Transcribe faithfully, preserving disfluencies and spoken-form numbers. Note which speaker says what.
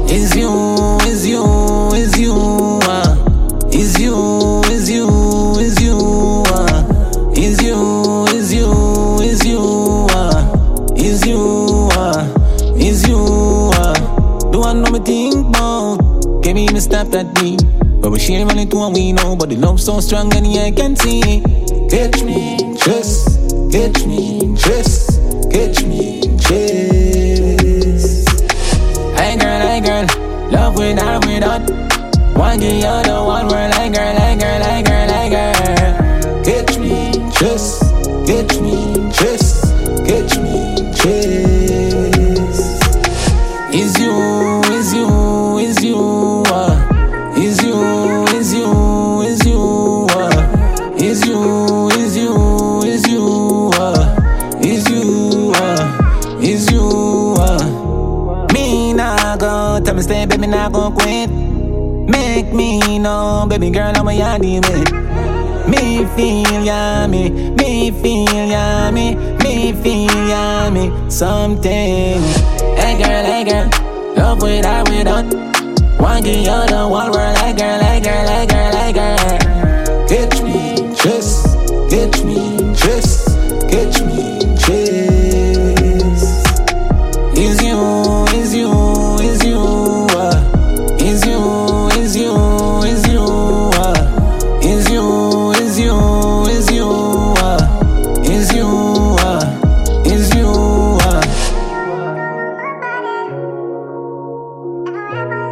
Speaker 1: Is you, is you, is you, uh. Is you, is you, is you, uh. Is you, is you, is you, uh. Is you, uh. Is you, uh. Do I know me think about? Give me me stop that beat. But we share only two and we know, but the love so strong and yeah, I can see. Catch me, just catch me, just catch me, just. Hey girl, hey girl, love without, without. One give you the one word, like girl, like girl, like girl, like girl. Catch me, just catch me, just catch me, just. Is you, is you, is you, uh. Is you, is you, is you, uh. Is you, is you, is you, uh. Is you, uh. Is you, uh. Me nah go, tell me stay, baby, nah go quit. Make me know, baby girl, I'm a yardie with. Me feel yummy, me feel yummy, me feel yummy, something. Hey girl, hey girl, love without, without. One give you the one word, like girl, like girl, like girl, like girl. Catch me, just catch me, just catch me, just. Is you, is you, is you, uh. Is you, is you, is you, uh. Is you, is you, is you, uh. Is you, uh. Is you, uh.